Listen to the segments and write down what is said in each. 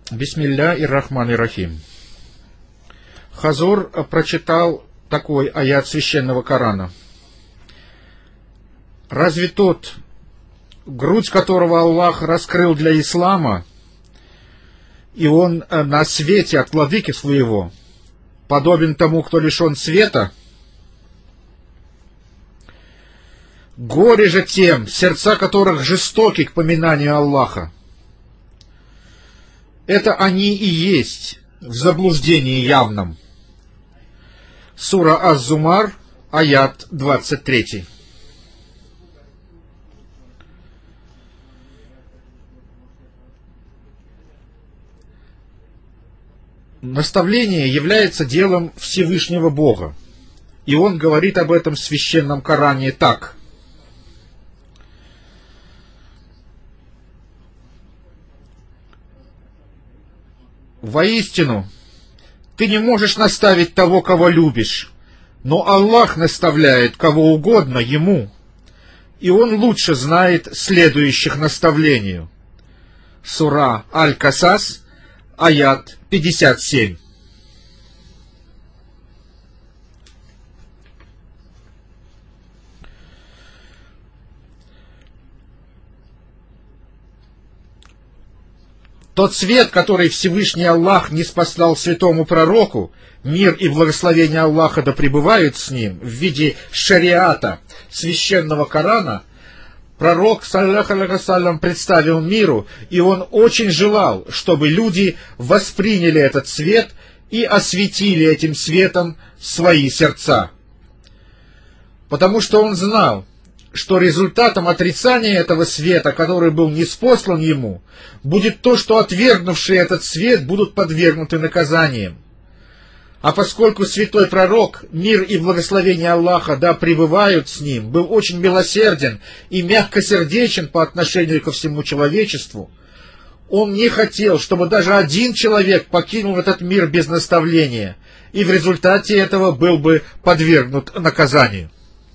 Бисмилля ир-Рахман ир-Рахим. Хазур прочитал такой аят священного Корана. Разве тот, грудь которого Аллах раскрыл для ислама, и он на свете от владыки своего, подобен тому, кто лишен света? Горе же тем, сердца которых жестоки к поминанию Аллаха. Это они и есть в заблуждении явном. Сура Аз-Зумар, аят 23. Наставление является делом Всевышнего Бога, и Он говорит об этом в священном Коране так. Воистину, ты не можешь наставить того, кого любишь, но Аллах наставляет кого угодно Ему, и Он лучше знает следующих наставлению. Сура Аль-Касас, аят 57. Тот свет, который Всевышний Аллах ниспослал святому пророку, мир и благословение Аллаха да пребывают с ним, в виде шариата, священного Корана, пророк, саллаллаху алейхи вассалям, представил миру, и он очень желал, чтобы люди восприняли этот свет и осветили этим светом свои сердца. Потому что он знал, что результатом отрицания этого света, который был ниспослан ему, будет то, что отвергнувшие этот свет будут подвергнуты наказаниям. А поскольку святой пророк, мир и благословение Аллаха да пребывают с ним, был очень милосерден и мягкосердечен по отношению ко всему человечеству, он не хотел, чтобы даже один человек покинул этот мир без наставления, и в результате этого был бы подвергнут наказанию.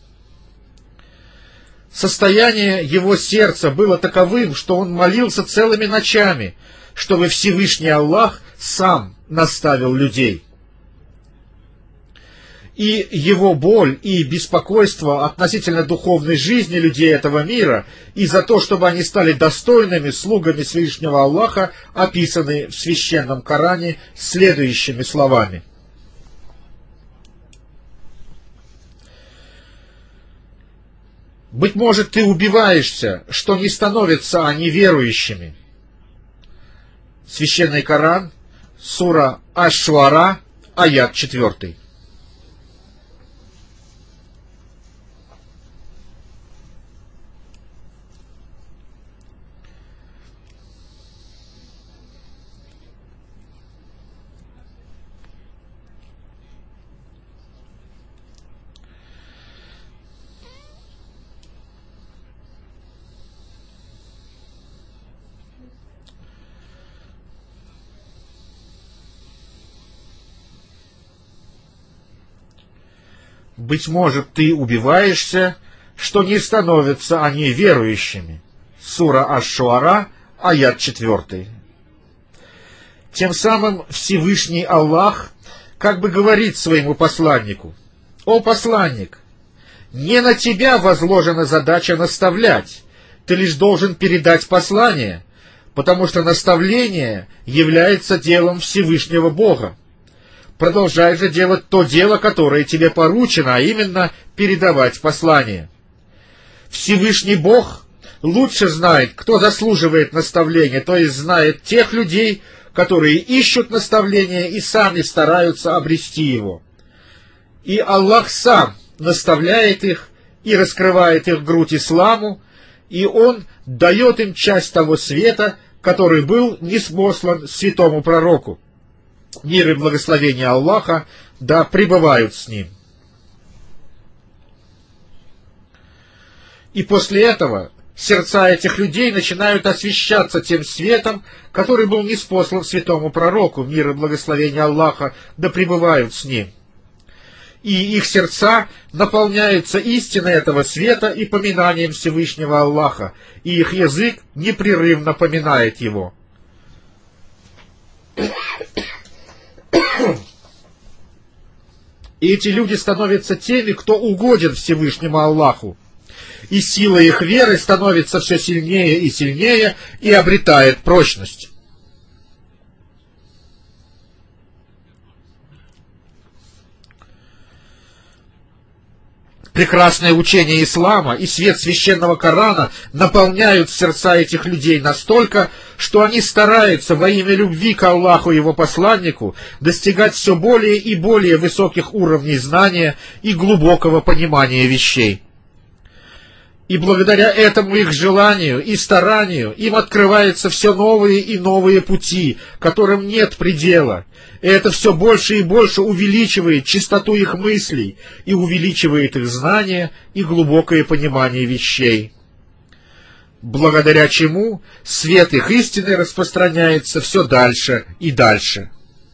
Состояние его сердца было таковым, что он молился целыми ночами, чтобы Всевышний Аллах сам наставил людей. И его боль и беспокойство относительно духовной жизни людей этого мира и за то, чтобы они стали достойными слугами Всевышнего Аллаха, описаны в священном Коране следующими словами. Быть может, ты убиваешься, что не становятся они верующими. Священный Коран, сура Аш-Шуара, аят 4. Быть может, ты убиваешься, что не становятся они верующими. Сура Аш-Шуара, аят 4. Тем самым Всевышний Аллах как бы говорит своему посланнику: «О посланник, не на тебя возложена задача наставлять, ты лишь должен передать послание, потому что наставление является делом Всевышнего Бога. Продолжай же делать то дело, которое тебе поручено, а именно передавать послание. Всевышний Бог лучше знает, кто заслуживает наставления, то есть знает тех людей, которые ищут наставления и сами стараются обрести его. И Аллах сам наставляет их и раскрывает их грудь исламу, и Он дает им часть того света, который был ниспослан святому пророку. Мир и благословение Аллаха да пребывают с ним». И после этого сердца этих людей начинают освещаться тем светом, который был ниспослан святому пророку, мир и благословение Аллаха да пребывают с ним. И их сердца наполняются истиной этого света и поминанием Всевышнего Аллаха, и их язык непрерывно поминает его. И эти люди становятся теми, кто угоден Всевышнему Аллаху. И сила их веры становится все сильнее и сильнее и обретает прочность. Прекрасное учение ислама и свет священного Корана наполняют сердца этих людей настолько, что они стараются во имя любви к Аллаху и его посланнику достигать все более и более высоких уровней знания и глубокого понимания вещей. И благодаря этому их желанию и старанию им открываются все новые и новые пути, которым нет предела. И это все больше и больше увеличивает чистоту их мыслей и увеличивает их знания и глубокое понимание вещей. Благодаря чему свет их истины распространяется все дальше и дальше.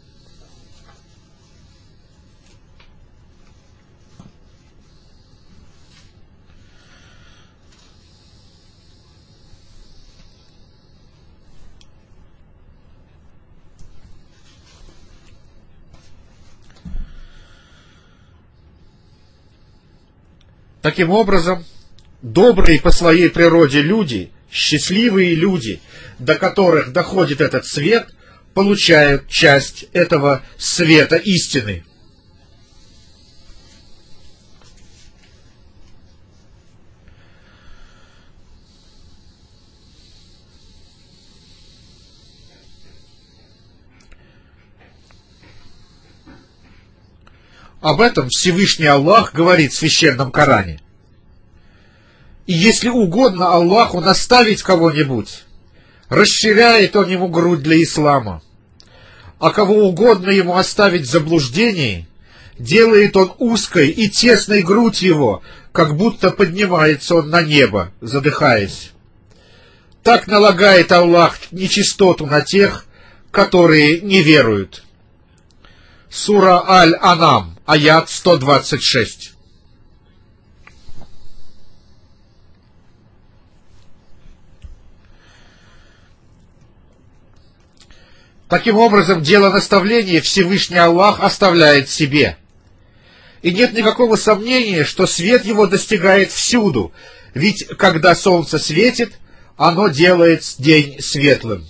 Таким образом, добрые по своей природе люди, счастливые люди, до которых доходит этот свет, получают часть этого света истины. Об этом Всевышний Аллах говорит в Священном Коране. И если угодно Аллаху наставить кого-нибудь, расширяет он ему грудь для ислама, а кого угодно ему оставить в заблуждении, делает он узкой и тесной грудь его, как будто поднимается он на небо, задыхаясь. Так налагает Аллах нечистоту на тех, которые не веруют. Сура Аль-Анам, аят 126. Таким образом, дело наставления Всевышний Аллах оставляет себе. И нет никакого сомнения, что свет его достигает всюду, ведь когда солнце светит, оно делает день светлым.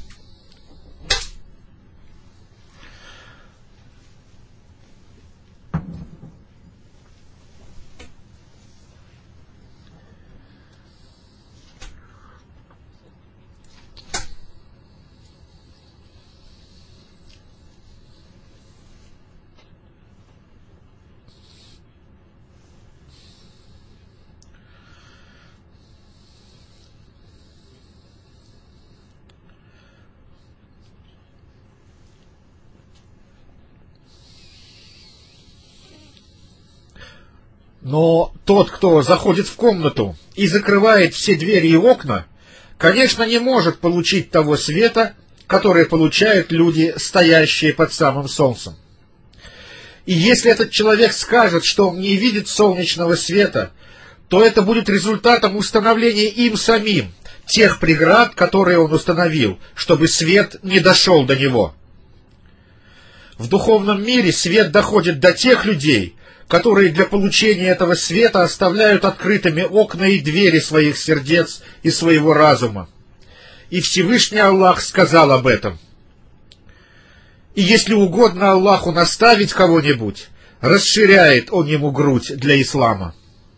Но тот, кто заходит в комнату и закрывает все двери и окна, конечно, не может получить того света, который получают люди, стоящие под самым солнцем. И если этот человек скажет, что он не видит солнечного света, то это будет результатом установления им самим тех преград, которые он установил, чтобы свет не дошел до него. В духовном мире свет доходит до тех людей, которые для получения этого света оставляют открытыми окна и двери своих сердец и своего разума. И Всевышний Аллах сказал об этом. И если угодно Аллаху наставить кого-нибудь, расширяет он ему грудь для ислама.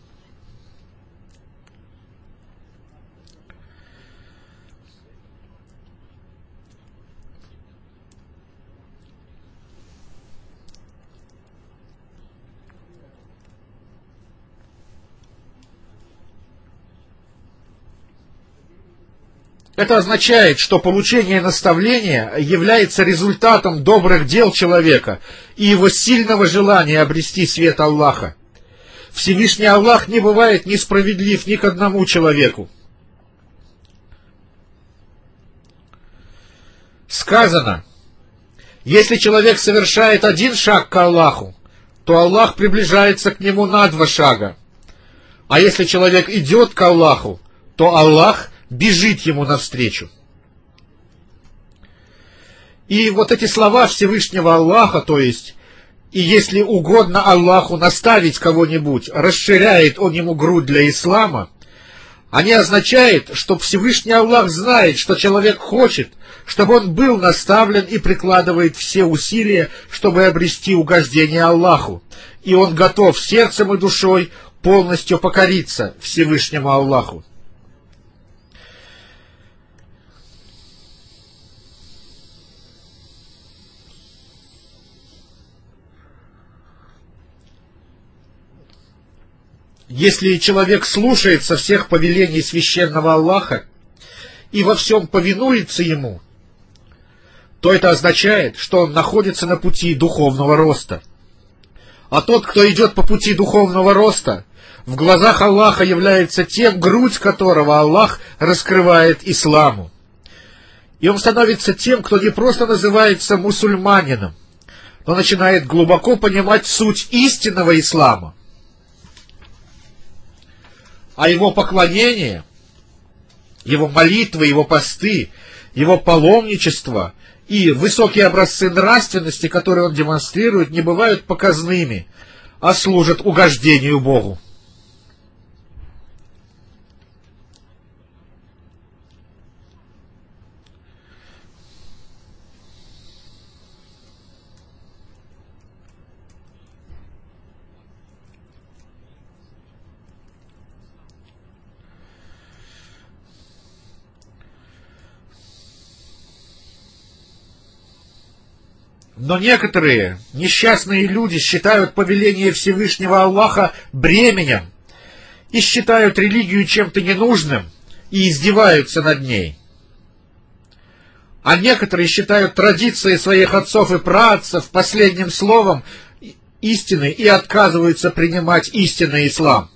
Это означает, что получение наставления является результатом добрых дел человека и его сильного желания обрести свет Аллаха. Всевышний Аллах не бывает несправедлив ни к одному человеку. Сказано, если человек совершает один шаг к Аллаху, то Аллах приближается к нему на 2 шага. А если человек идет к Аллаху, то Аллах бежит ему навстречу. И вот эти слова Всевышнего Аллаха, то есть И если угодно Аллаху наставить кого-нибудь, расширяет он ему грудь для ислама, они означают, что Всевышний Аллах знает, что человек хочет, чтобы он был наставлен и прикладывает все усилия, чтобы обрести угождение Аллаху, и он готов сердцем и душой полностью покориться Всевышнему Аллаху. Если человек слушается всех повелений священного Аллаха и во всем повинуется ему, то это означает, что он находится на пути духовного роста. А тот, кто идет по пути духовного роста, в глазах Аллаха является тем, грудь которого Аллах раскрывает исламу. И он становится тем, кто не просто называется мусульманином, но начинает глубоко понимать суть истинного ислама. А его поклонение, его молитвы, его посты, его паломничество и высокие образцы нравственности, которые он демонстрирует, не бывают показными, а служат угождению Богу. Но некоторые несчастные люди считают повеление Всевышнего Аллаха бременем и считают религию чем-то ненужным и издеваются над ней. А некоторые считают традиции своих отцов и праотцев последним словом истины и отказываются принимать истинный ислам.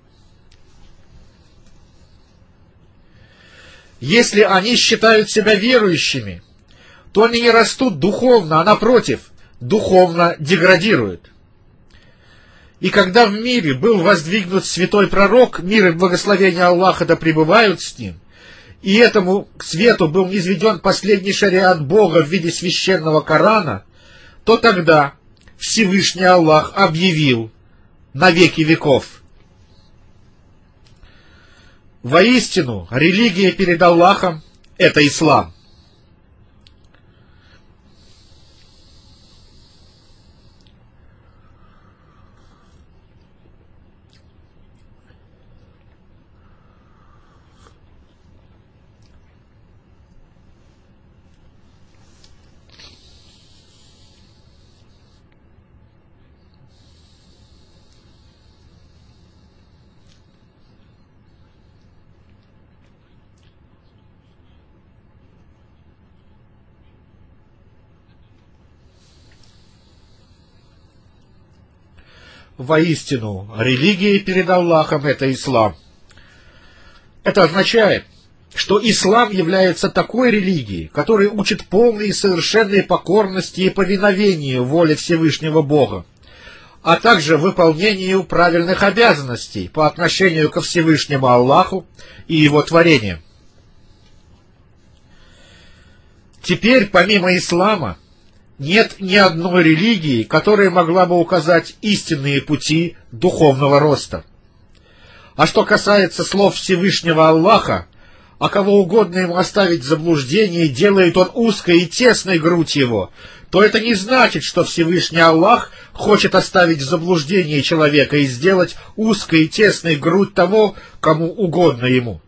Если они считают себя верующими, то они не растут духовно, а напротив, духовно деградируют. И когда в мире был воздвигнут святой пророк, мир и благословение Аллаха да пребывают с ним, и этому свету был низведен последний шариат Бога в виде священного Корана, то тогда Всевышний Аллах объявил на веки веков: воистину, религия перед Аллахом — это ислам. Воистину, религия перед Аллахом — это ислам. Это означает, что ислам является такой религией, которая учит полной и совершенной покорности и повиновению воле Всевышнего Бога, а также выполнению правильных обязанностей по отношению ко Всевышнему Аллаху и Его творениям. Теперь, помимо ислама, нет ни одной религии, которая могла бы указать истинные пути духовного роста. А что касается слов Всевышнего Аллаха, а кого угодно ему оставить в заблуждении, делает он узкой и тесной грудь его, то это не значит, что Всевышний Аллах хочет оставить в заблуждении человека и сделать узкой и тесной грудь того, кому угодно ему.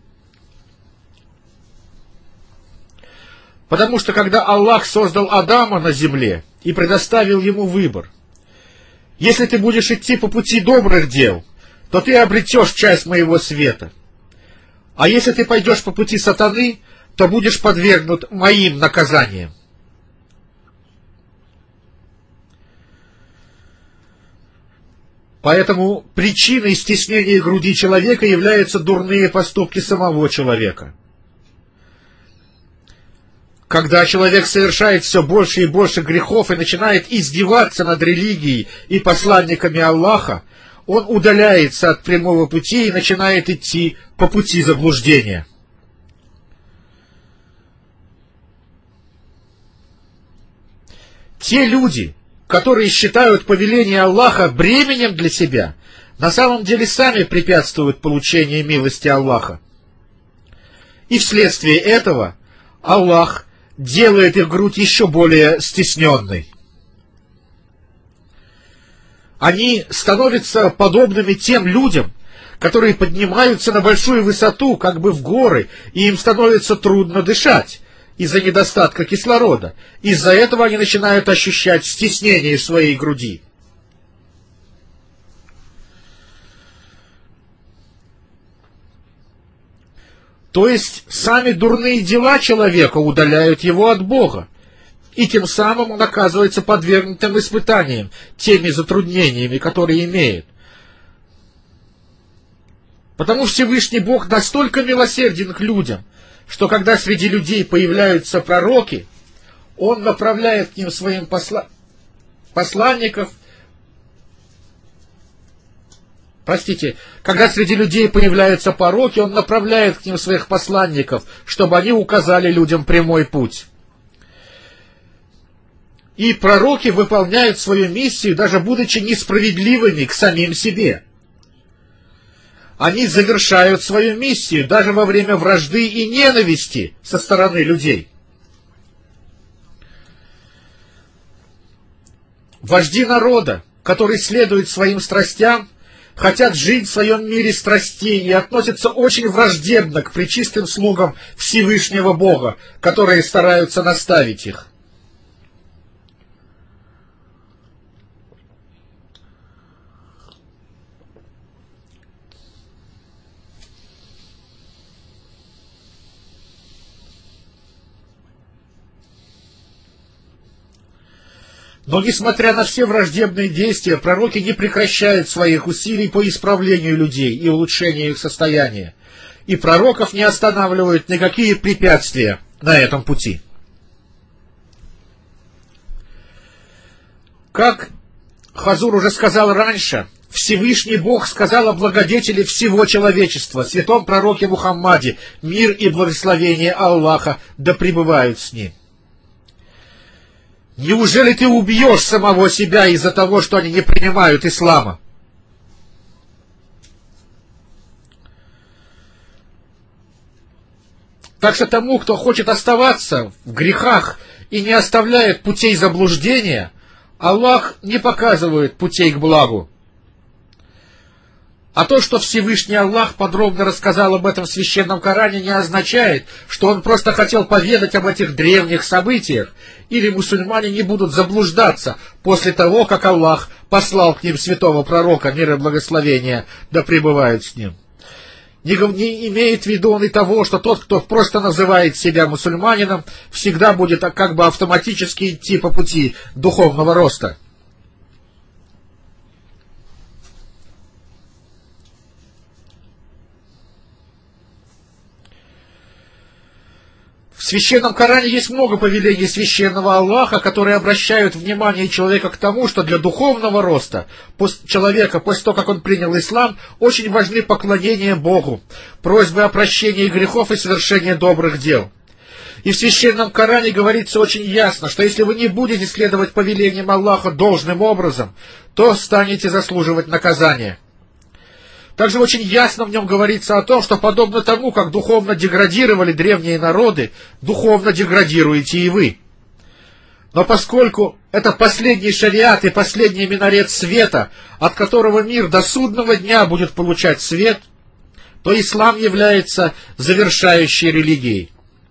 Потому что когда Аллах создал Адама на земле и предоставил ему выбор: если ты будешь идти по пути добрых дел, то ты обретешь часть моего света, а если ты пойдешь по пути сатаны, то будешь подвергнут моим наказаниям. Поэтому причиной стеснения груди человека являются дурные поступки самого человека. Когда человек совершает все больше и больше грехов и начинает издеваться над религией и посланниками Аллаха, он удаляется от прямого пути и начинает идти по пути заблуждения. Те люди, которые считают повеление Аллаха бременем для себя, на самом деле сами препятствуют получению милости Аллаха. И вследствие этого Аллах делает их грудь еще более стесненной. Они становятся подобными тем людям, которые поднимаются на большую высоту, как бы в горы, и им становится трудно дышать из-за недостатка кислорода. Из-за этого они начинают ощущать стеснение в своей груди. То есть сами дурные дела человека удаляют его от Бога, и тем самым он оказывается подвергнутым испытаниям, теми затруднениями, которые имеет. Потому Всевышний Бог настолько милосерден к людям, что когда среди людей появляются пророки, Он направляет к ним своим посланников. Когда среди людей появляются пороки, Он направляет к ним своих посланников, чтобы они указали людям прямой путь. И пророки выполняют свою миссию, даже будучи несправедливыми к самим себе. Они завершают свою миссию даже во время вражды и ненависти со стороны людей. Вожди народа, которые следуют своим страстям, хотят жить в своем мире страстей и относятся очень враждебно к пречистым слугам Всевышнего Бога, которые стараются наставить их. Но, несмотря на все враждебные действия, пророки не прекращают своих усилий по исправлению людей и улучшению их состояния. И пророков не останавливают никакие препятствия на этом пути. Как Хазур уже сказал раньше, Всевышний Бог сказал о благодетеле всего человечества, святом пророке Мухаммаде, мир и благословение Аллаха да пребывают с ним. Неужели ты убьешь самого себя из-за того, что они не принимают ислама? Так что тому, кто хочет оставаться в грехах и не оставляет путей заблуждения, Аллах не показывает путей к благу. А то, что Всевышний Аллах подробно рассказал об этом в Священном Коране, не означает, что Он просто хотел поведать об этих древних событиях, или мусульмане не будут заблуждаться после того, как Аллах послал к ним святого пророка, мир и благословение, да пребывают с ним. Не имеет в виду он и того, что тот, кто просто называет себя мусульманином, всегда будет как бы автоматически идти по пути духовного роста. В Священном Коране есть много повелений священного Аллаха, которые обращают внимание человека к тому, что для духовного роста человека, после того, как он принял ислам, очень важны поклонение Богу, просьбы о прощении грехов и совершение добрых дел. И в Священном Коране говорится очень ясно, что если вы не будете следовать повелениям Аллаха должным образом, то станете заслуживать наказания. Также очень ясно в нем говорится о том, что подобно тому, как духовно деградировали древние народы, духовно деградируете и вы. Но поскольку это последний шариат и последний минарет света, от которого мир до судного дня будет получать свет, то ислам является завершающей религией.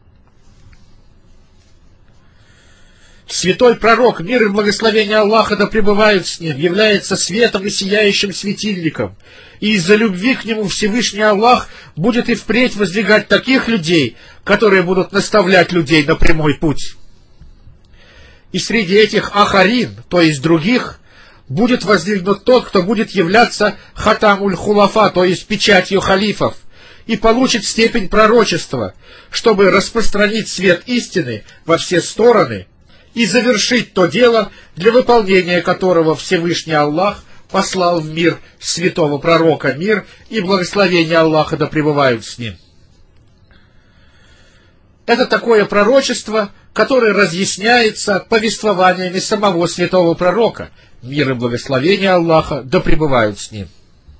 Святой пророк, мир и благословение Аллаха да пребывают с ним, является светом и сияющим светильником. И из-за любви к нему Всевышний Аллах будет и впредь воздвигать таких людей, которые будут наставлять людей на прямой путь. И среди этих ахарин, то есть других, будет воздвигнут тот, кто будет являться хатамуль-хулафа, то есть печатью халифов, и получит степень пророчества, чтобы распространить свет истины во все стороны и завершить то дело, для выполнения которого Всевышний Аллах послал в мир святого пророка, мир и благословение Аллаха да пребывают с ним. Это такое пророчество, которое разъясняется повествованиями самого святого пророка. Мир и благословение Аллаха да пребывают с ним.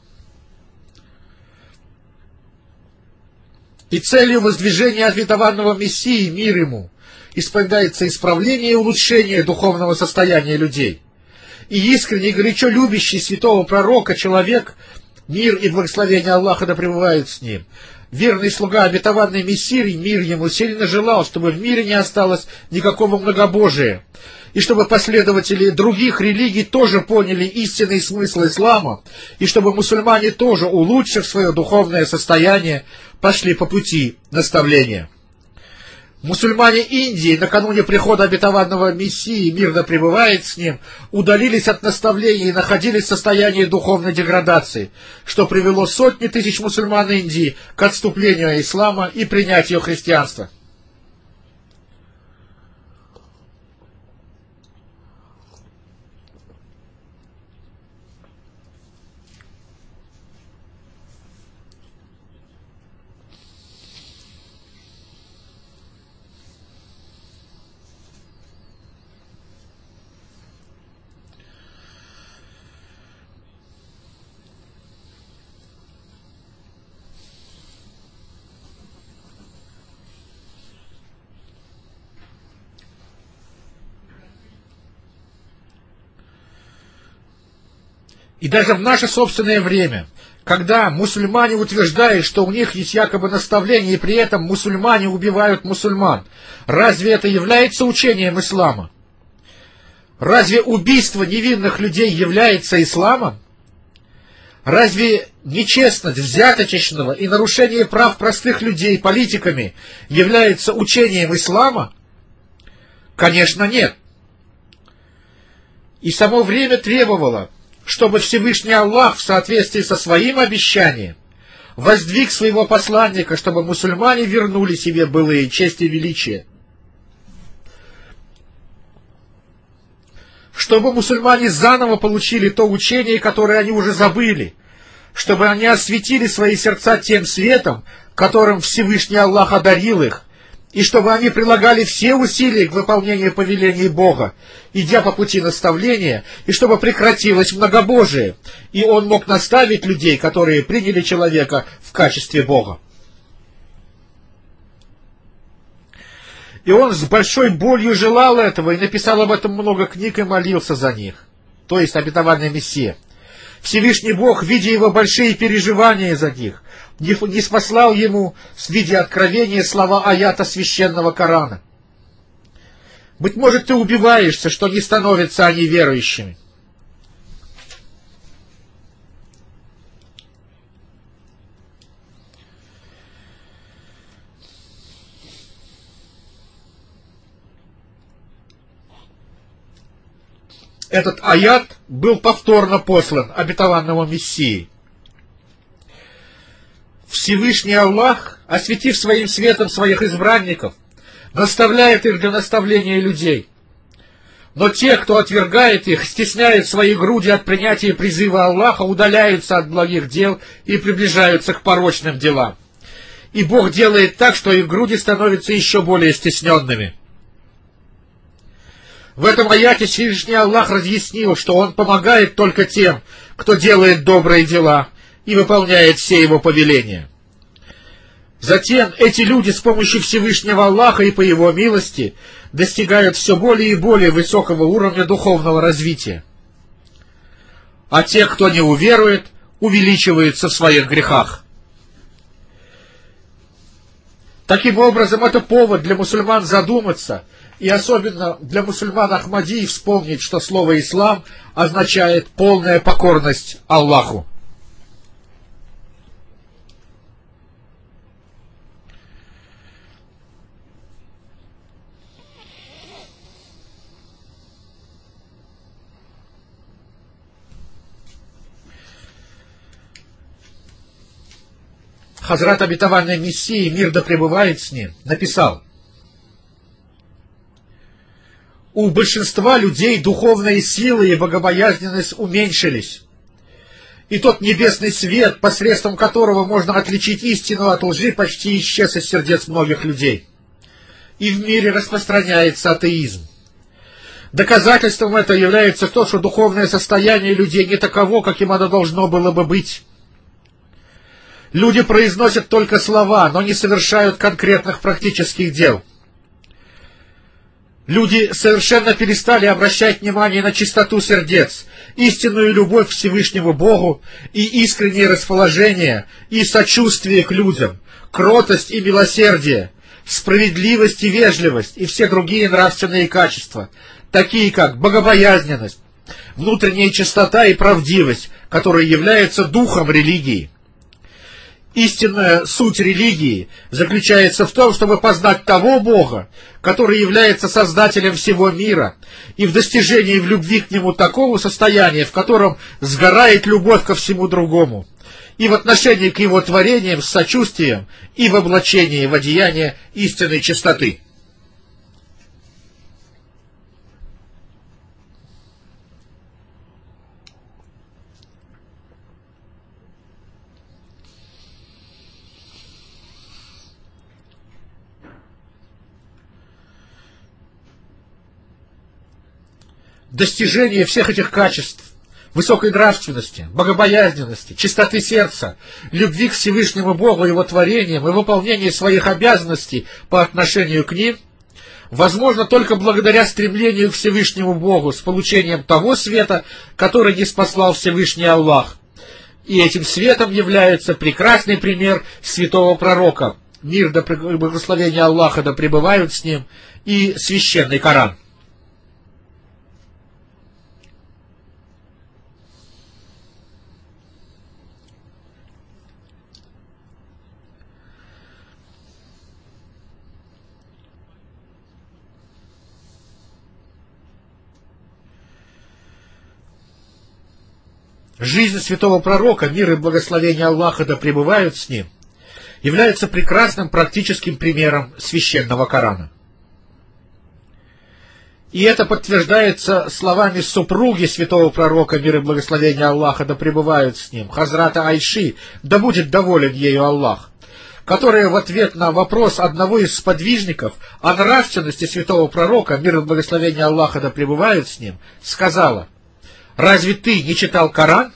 И целью воздвижения обетованного Мессии, мир ему, исповедается исправление и улучшение духовного состояния людей. И искренне и горячо любящий святого пророка человек, мир и благословение Аллаха да пребывают с ним, верный слуга обетованный Мессии, мир ему, сильно желал, чтобы в мире не осталось никакого многобожия, и чтобы последователи других религий тоже поняли истинный смысл ислама, и чтобы мусульмане тоже, улучшив свое духовное состояние, пошли по пути наставления. Мусульмане Индии накануне прихода обетованного Мессии, мир да пребывает с ним, удалились от наставлений и находились в состоянии духовной деградации, что привело сотни тысяч мусульман Индии к отступлению от ислама и принятию христианства. И даже в наше собственное время, когда мусульмане утверждают, что у них есть якобы наставление, и при этом мусульмане убивают мусульман, разве это является учением ислама? Разве убийство невинных людей является исламом? Разве нечестность взяточного и нарушение прав простых людей политиками является учением ислама? Конечно, нет. И само время требовало, чтобы Всевышний Аллах в соответствии со своим обещанием воздвиг своего посланника, чтобы мусульмане вернули себе былые честь и величие. Чтобы мусульмане заново получили то учение, которое они уже забыли, чтобы они осветили свои сердца тем светом, которым Всевышний Аллах одарил их, и чтобы они прилагали все усилия к выполнению повелений Бога, идя по пути наставления, и чтобы прекратилось многобожие, и он мог наставить людей, которые приняли человека в качестве Бога. И он с большой болью желал этого, и написал об этом много книг, и молился за них, то есть обетованный Мессия. Всевышний Бог, видя его большие переживания за них, не спаслал ему в виде откровения слова аята священного Корана. Быть может, ты убиваешься, что не становятся они верующими. Этот аят был повторно послан обетованному Мессии. Всевышний Аллах, осветив своим светом своих избранников, наставляет их для наставления людей. Но те, кто отвергает их, стесняют свои груди от принятия призыва Аллаха, удаляются от благих дел и приближаются к порочным делам. И Бог делает так, что их груди становятся еще более стесненными. В этом аяте Всевышний Аллах разъяснил, что Он помогает только тем, кто делает добрые дела и выполняет все Его повеления. Затем эти люди с помощью Всевышнего Аллаха и по Его милости достигают все более и более высокого уровня духовного развития. А те, кто не уверует, увеличиваются в своих грехах. Таким образом, это повод для мусульман задуматься, и особенно для мусульман Ахмадии вспомнить, что слово «ислам» означает полная покорность Аллаху. Хазрат обетованный Мессии, мир да пребывает с ним, написал: у большинства людей духовные силы и богобоязненность уменьшились, и тот небесный свет, посредством которого можно отличить истину от лжи, почти исчез из сердец многих людей. и в мире распространяется атеизм. Доказательством этого является то, что духовное состояние людей не таково, каким оно должно было бы быть. Люди произносят только слова, но не совершают конкретных практических дел. Люди совершенно перестали обращать внимание на чистоту сердец, истинную любовь к Всевышнему Богу и искреннее расположение и сочувствие к людям, кротость и милосердие, справедливость и вежливость и все другие нравственные качества, такие как богобоязненность, внутренняя чистота и правдивость, которые являются духом религии. Истинная суть религии заключается в том, чтобы познать того Бога, который является Создателем всего мира, и в достижении в любви к Нему такого состояния, в котором сгорает любовь ко всему другому, и в отношении к Его творениям с сочувствием, и в облачении в одеяние истинной чистоты. Достижение всех этих качеств, высокой нравственности, богобоязненности, чистоты сердца, любви к Всевышнему Богу и Его творениям и выполнения своих обязанностей по отношению к ним, возможно только благодаря стремлению к Всевышнему Богу с получением того света, который ниспослал Всевышний Аллах. И этим светом является прекрасный пример святого пророка, мир да благословение Аллаха да пребывают с ним, и священный Коран. Жизнь святого пророка, мир и благословение Аллаха да пребывают с ним, является прекрасным практическим примером священного Корана. И это подтверждается словами супруги святого пророка, мир и благословение Аллаха да пребывают с ним, Хазрата Айши, да будет доволен ею Аллах, которая в ответ на вопрос одного из сподвижников о нравственности святого пророка, мир и благословение Аллаха да пребывают с ним, сказала: «Разве ты не читал Коран?»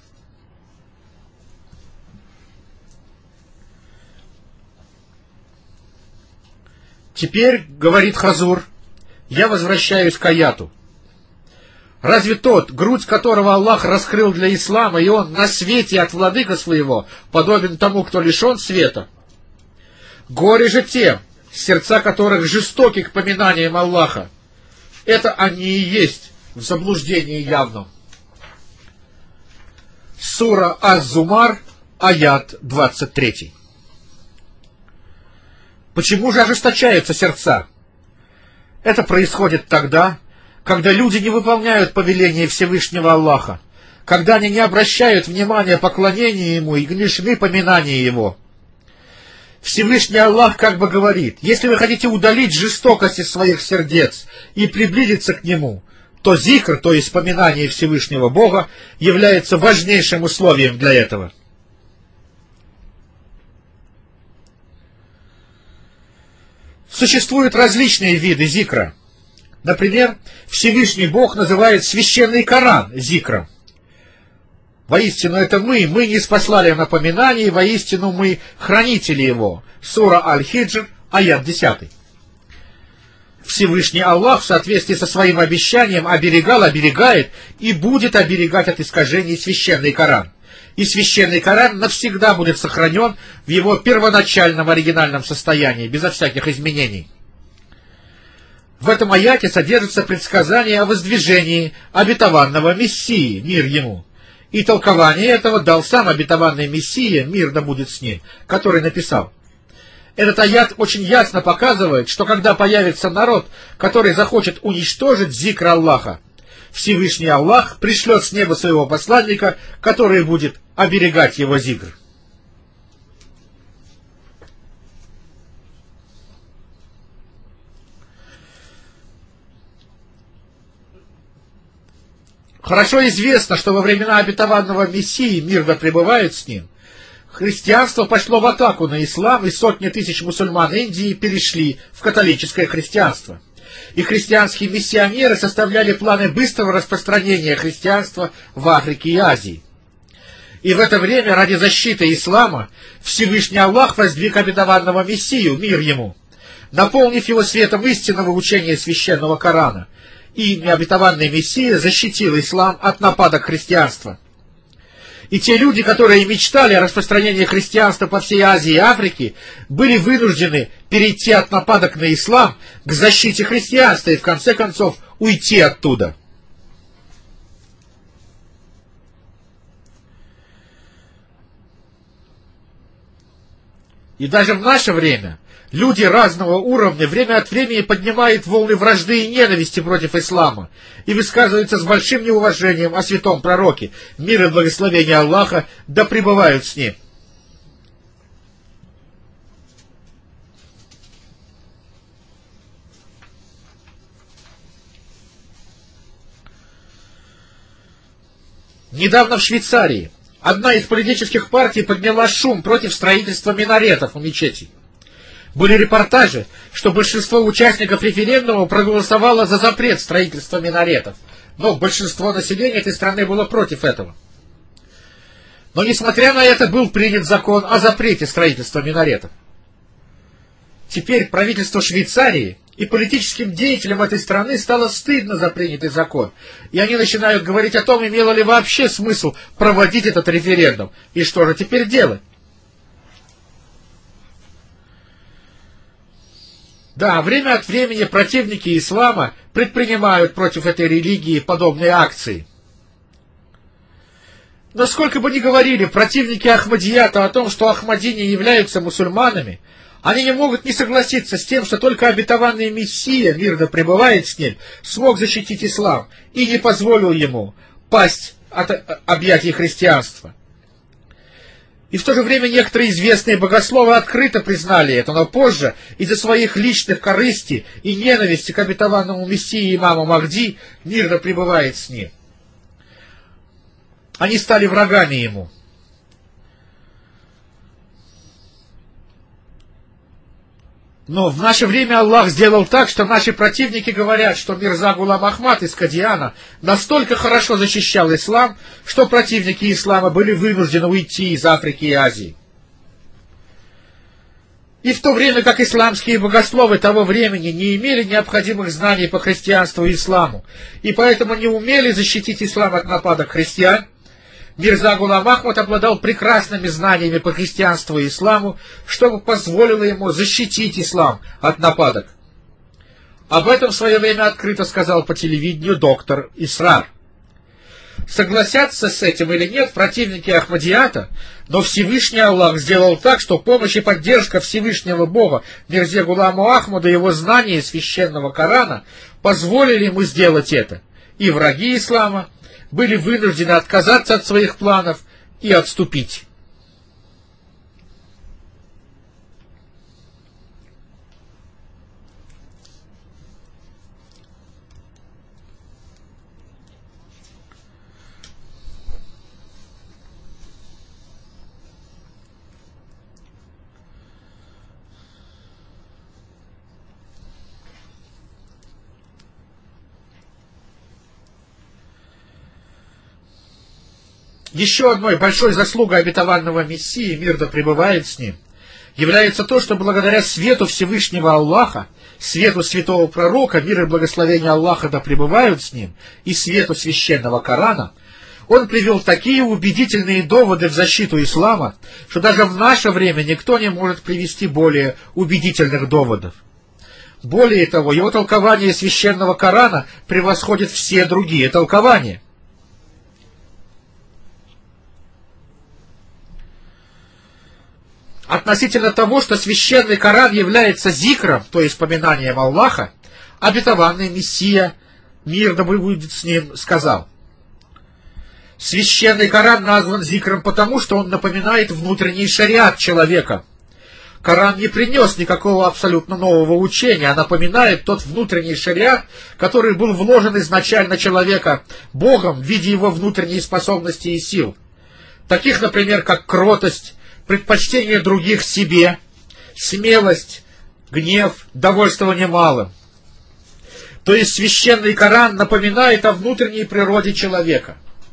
Теперь, говорит Хазур, я возвращаюсь к аяту. Разве тот, грудь которого Аллах раскрыл для ислама, и он на свете от владыка своего, подобен тому, кто лишен света? Горе же тем, сердца которых жестоки к поминаниям Аллаха. Это они и есть в заблуждении явном. Сура Аз-Зумар, аят 23. Почему же ожесточаются сердца? Это происходит тогда, когда люди не выполняют повеления Всевышнего Аллаха, когда они не обращают внимания поклонению Ему и лишены поминания Его. Всевышний Аллах как бы говорит: если вы хотите удалить жестокость из своих сердец и приблизиться к Нему, то зикр, то есть поминание Всевышнего Бога, является важнейшим условием для этого. Существуют различные виды зикра. Например, Всевышний Бог называет священный Коран зикром. Воистину это мы ниспослали напоминание, воистину мы хранители его. Сура Аль-Хиджр, аят 10. Всевышний Аллах в соответствии со своим обещанием оберегал, оберегает и будет оберегать от искажений священный Коран. И священный Коран навсегда будет сохранен в его первоначальном оригинальном состоянии, безо всяких изменений. В этом аяте содержится предсказание о воздвижении обетованного Мессии, мир ему. И толкование этого дал сам обетованный Мессия, мир да будет с ним, который написал: этот аят очень ясно показывает, что когда появится народ, который захочет уничтожить зикр Аллаха, Всевышний Аллах пришлет с неба своего посланника, который будет оберегать его зикр. Хорошо известно, что во времена обетованного Мессии, мир да пребывает с ним, христианство пошло в атаку на ислам, и сотни тысяч мусульман Индии перешли в католическое христианство. И христианские миссионеры составляли планы быстрого распространения христианства в Африке и Азии. И в это время ради защиты ислама Всевышний Аллах воздвиг обетованного Мессию, мир ему, наполнив его светом истинного учения священного Корана. И необетованный Мессия защитил ислам от нападок христианства. И те люди, которые мечтали о распространении христианства по всей Азии и Африке, были вынуждены перейти от нападок на ислам к защите христианства и, в конце концов, уйти оттуда. И даже в наше время люди разного уровня время от времени поднимают волны вражды и ненависти против ислама и высказываются с большим неуважением о святом пророке, мир и благословение Аллаха да пребывают с ним. Недавно в Швейцарии одна из политических партий подняла шум против строительства минаретов у мечетей. Были репортажи, что большинство участников референдума проголосовало за запрет строительства минаретов, но большинство населения этой страны было против этого. Но несмотря на это был принят закон о запрете строительства минаретов. Теперь правительство Швейцарии и политическим деятелям этой страны стало стыдно за принятый закон, и они начинают говорить о том, имело ли вообще смысл проводить этот референдум, и что же теперь делать. Да, время от времени противники ислама предпринимают против этой религии подобные акции. Но сколько бы ни говорили противники Ахмадията о том, что Ахмади не являются мусульманами, они не могут не согласиться с тем, что только обетованный Мессия, мир да пребывает с ним, смог защитить ислам и не позволил ему пасть от объятий христианства. И в то же время некоторые известные богословы открыто признали это, но позже, из-за своих личных корыстей и ненависти к обетованному Мессии имаму Махди, мир да пребывает с ним, они стали врагами ему. Но в наше время Аллах сделал так, что наши противники говорят, что Мирза Гулам Ахмад из Кадиана настолько хорошо защищал ислам, что противники ислама были вынуждены уйти из Африки и Азии. И в то время как исламские богословы того времени не имели необходимых знаний по христианству и исламу, и поэтому не умели защитить ислам от нападок христиан, Мирза Гулам Ахмад обладал прекрасными знаниями по христианству и исламу, что позволило ему защитить ислам от нападок. Об этом в свое время открыто сказал по телевидению доктор Исрар. Согласятся с этим или нет противники Ахмадията, но Всевышний Аллах сделал так, что помощь и поддержка Всевышнего Бога Мирзе Гуламу Ахмаду и его знания священного Корана позволили ему сделать это, и враги ислама были вынуждены отказаться от своих планов и отступить. Еще одной большой заслугой обетованного Мессии, мир да пребывает с ним, является то, что благодаря свету Всевышнего Аллаха, свету святого пророка, мир и благословение Аллаха да пребывают с ним, и свету священного Корана, он привел такие убедительные доводы в защиту ислама, что даже в наше время никто не может привести более убедительных доводов. Более того, его толкование священного Корана превосходит все другие толкования. Относительно того, что священный Коран является зикром, то есть поминанием Аллаха, обетованный Мессия, мир да будет с ним, сказал: священный Коран назван зикром потому, что он напоминает внутренний шариат человека. Коран не принес никакого абсолютно нового учения, а напоминает тот внутренний шариат, который был вложен изначально человека Богом в виде его внутренней способности и сил, таких, например, как кротость, предпочтение других себе, смелость, гнев, довольствование малым. То есть священный Коран напоминает о внутренней природе человека.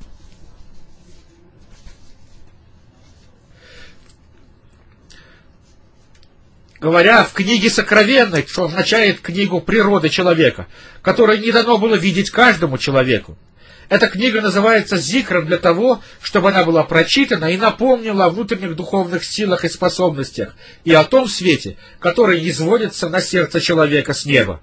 Говоря в книге сокровенной, что означает книгу природы человека, которой не дано было видеть каждому человеку. Эта книга называется зикром для того, чтобы она была прочитана и напомнила о внутренних духовных силах и способностях, и о том свете, который низводится на сердце человека с неба.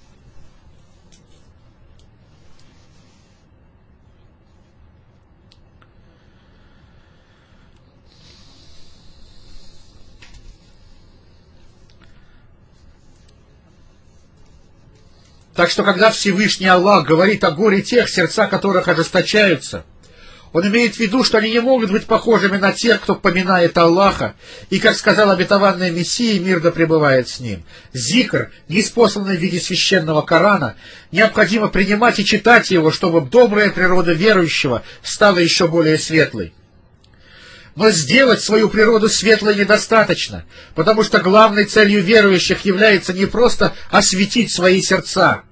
Так что, когда Всевышний Аллах говорит о горе тех, сердца которых ожесточаются, Он имеет в виду, что они не могут быть похожими на тех, кто поминает Аллаха, и, как сказал обетованный Мессия, мир да пребывает с ним. Зикр, ниспосланный в виде священного Корана, необходимо принимать и читать его, чтобы добрая природа верующего стала еще более светлой. Но сделать свою природу светлой недостаточно, потому что главной целью верующих является не просто осветить свои сердца,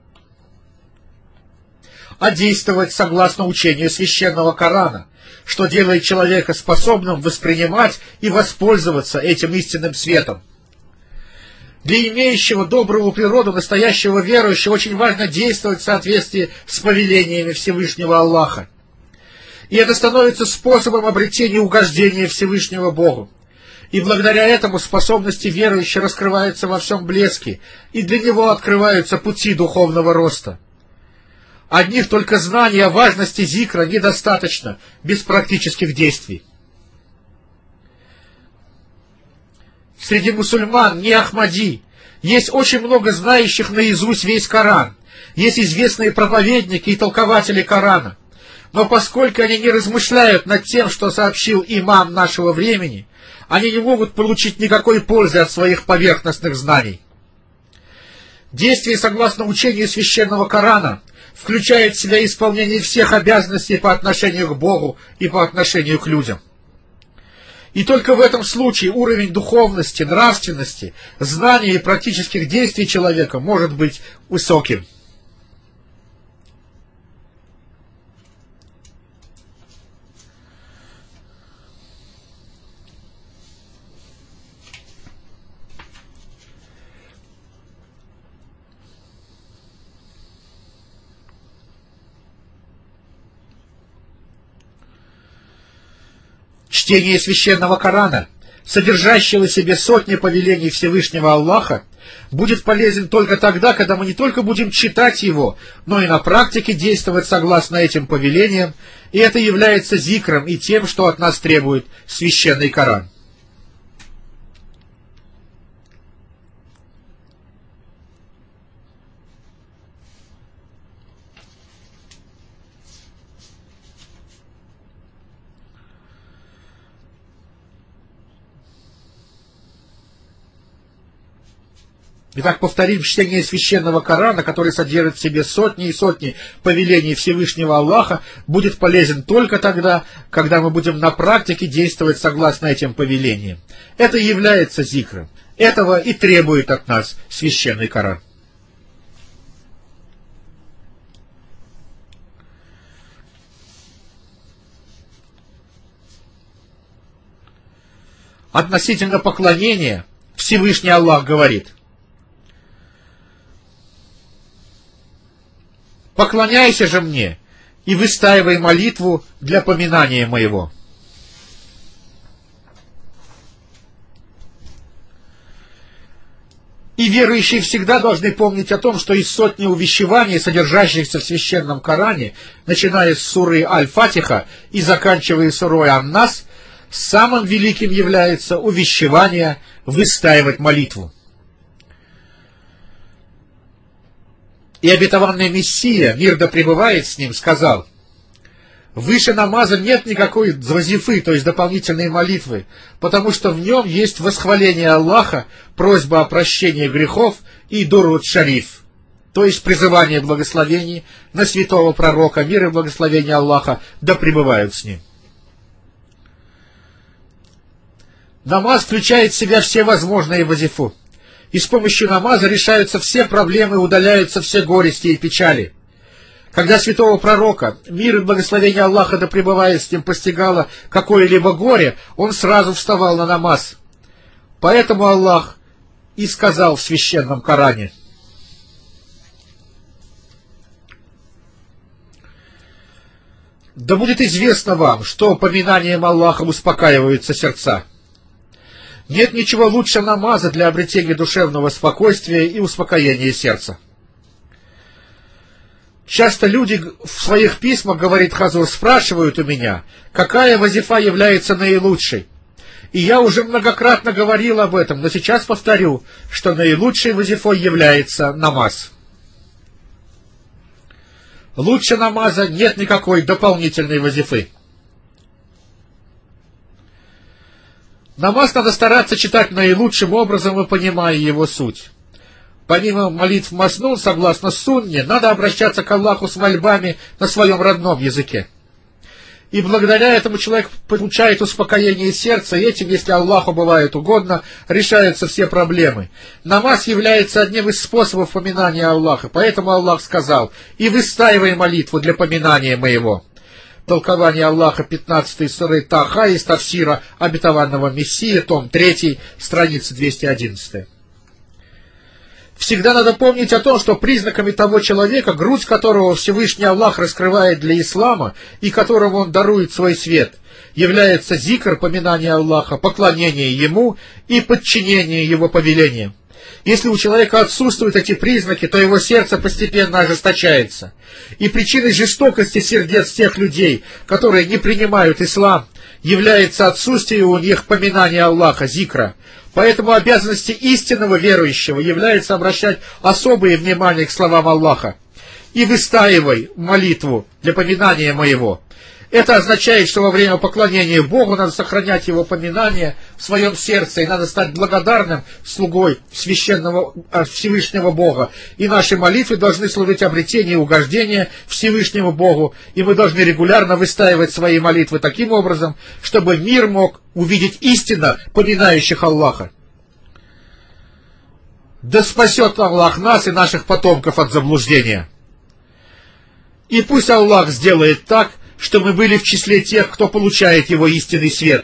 а действовать согласно учению священного Корана, что делает человека способным воспринимать и воспользоваться этим истинным светом. Для имеющего добрую природу настоящего верующего очень важно действовать в соответствии с повелениями Всевышнего Аллаха. И это становится способом обретения угождения Всевышнего Богу. И благодаря этому способности верующего раскрываются во всем блеске, и для него открываются пути духовного роста. Одних только знаний о важности зикра недостаточно, без практических действий. Среди мусульман, не Ахмади, есть очень много знающих наизусть весь Коран, есть известные проповедники и толкователи Корана. Но поскольку они не размышляют над тем, что сообщил имам нашего времени, они не могут получить никакой пользы от своих поверхностных знаний. Действие согласно учению священного Корана включает в себя исполнение всех обязанностей по отношению к Богу и по отношению к людям. И только в этом случае уровень духовности, нравственности, знаний и практических действий человека может быть высоким. Чтение священного Корана, содержащего в себе сотни повелений Всевышнего Аллаха, будет полезен только тогда, когда мы не только будем читать его, но и на практике действовать согласно этим повелениям, и это является зикром и тем, что от нас требует священный Коран. Итак, повторим, чтение священного Корана, который содержит в себе сотни и сотни повелений Всевышнего Аллаха, будет полезен только тогда, когда мы будем на практике действовать согласно этим повелениям. Это и является зикром. Этого и требует от нас священный Коран. Относительно поклонения Всевышний Аллах говорит: «Поклоняйся же мне и выстаивай молитву для поминания моего». И верующие всегда должны помнить о том, что из сотни увещеваний, содержащихся в священном Коране, начиная с суры Аль-Фатиха и заканчивая сурой Ан-Нас, самым великим является увещевание выстаивать молитву. И обетованный Мессия, мир да пребывает с ним, сказал: выше намаза нет никакой вазифы, то есть дополнительной молитвы, потому что в нем есть восхваление Аллаха, просьба о прощении грехов и дуруд шариф, то есть призывание благословений на святого пророка, мир и благословение Аллаха да пребывают с ним. Намаз включает в себя все возможные вазифу, и с помощью намаза решаются все проблемы, удаляются все горести и печали. Когда святого пророка, мир и благословение Аллаха да пребывает с ним, постигало какое-либо горе, он сразу вставал на намаз. Поэтому Аллах и сказал в священном Коране: «Да будет известно вам, что поминанием Аллаха успокаиваются сердца. Нет ничего лучше намаза для обретения душевного спокойствия и успокоения сердца». Часто люди в своих письмах, говорит Хазур, спрашивают у меня, какая вазифа является наилучшей. И я уже многократно говорил об этом, но сейчас повторю, что наилучшей вазифой является намаз. Лучше намаза нет никакой дополнительной вазифы. Намаз надо стараться читать наилучшим образом и понимая его суть. Помимо молитв маснун, согласно сунне, надо обращаться к Аллаху с мольбами на своем родном языке. И благодаря этому человек получает успокоение сердца, и этим, если Аллаху бывает угодно, решаются все проблемы. Намаз является одним из способов поминания Аллаха, поэтому Аллах сказал: «И выстаивай молитву для поминания моего». Толкование Аллаха 15 суры Таха из Тафсира обетованного Мессии, том 3, страница 211. Всегда надо помнить о том, что признаками того человека, грудь которого Всевышний Аллах раскрывает для ислама и которому он дарует свой свет, является зикр, поминание Аллаха, поклонение Ему и подчинение Его повелениям. Если у человека отсутствуют эти признаки, то его сердце постепенно ожесточается. И причиной жестокости сердец тех людей, которые не принимают ислам, является отсутствие у них поминания Аллаха, зикра. Поэтому обязанностью истинного верующего является обращать особое внимание к словам Аллаха. «И выстаивай молитву для поминания моего». Это означает, что во время поклонения Богу надо сохранять Его поминание в своем сердце, и надо стать благодарным слугой Всевышнего Бога. И наши молитвы должны служить обретению и угождению Всевышнему Богу, и мы должны регулярно выстаивать свои молитвы таким образом, чтобы мир мог увидеть истинно поминающих Аллаха. Да спасет Аллах нас и наших потомков от заблуждения. И пусть Аллах сделает так, что мы были в числе тех, кто получает Его истинный свет.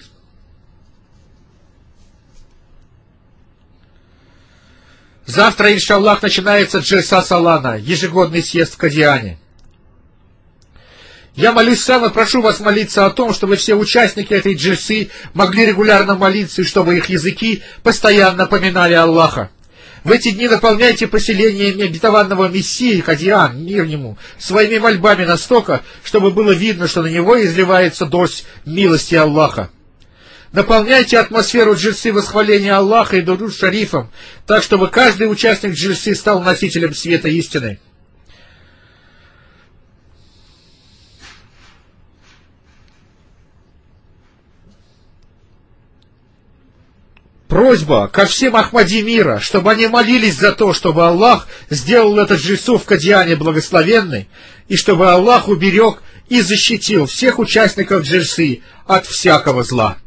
Завтра, иншаллах, начинается Джельса Салана, ежегодный съезд в Кадиане. Я молюсь сам и прошу вас молиться о том, чтобы все участники этой джельсы могли регулярно молиться, и чтобы их языки постоянно поминали Аллаха. В эти дни наполняйте поселение обетованного Мессии, Кадиан, мир ему, своими мольбами настолько, чтобы было видно, что на него изливается дождь милости Аллаха. Наполняйте атмосферу джельсы восхваления Аллаха и дуруд шарифом, так, чтобы каждый участник джельсы стал носителем света истины. Просьба ко всем Ахмади мира, чтобы они молились за то, чтобы Аллах сделал этот джельсу в Кадиане благословенной, и чтобы Аллах уберег и защитил всех участников джельсы от всякого зла.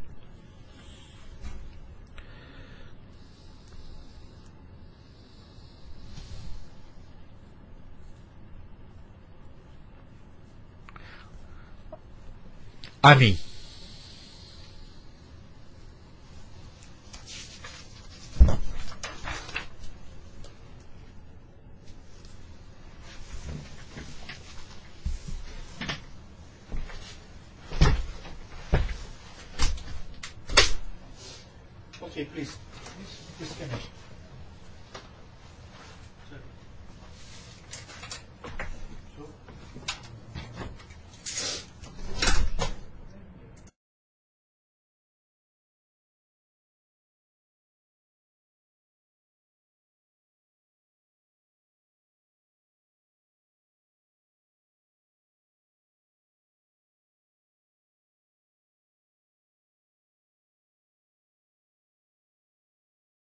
Аминь. Okay, please finish.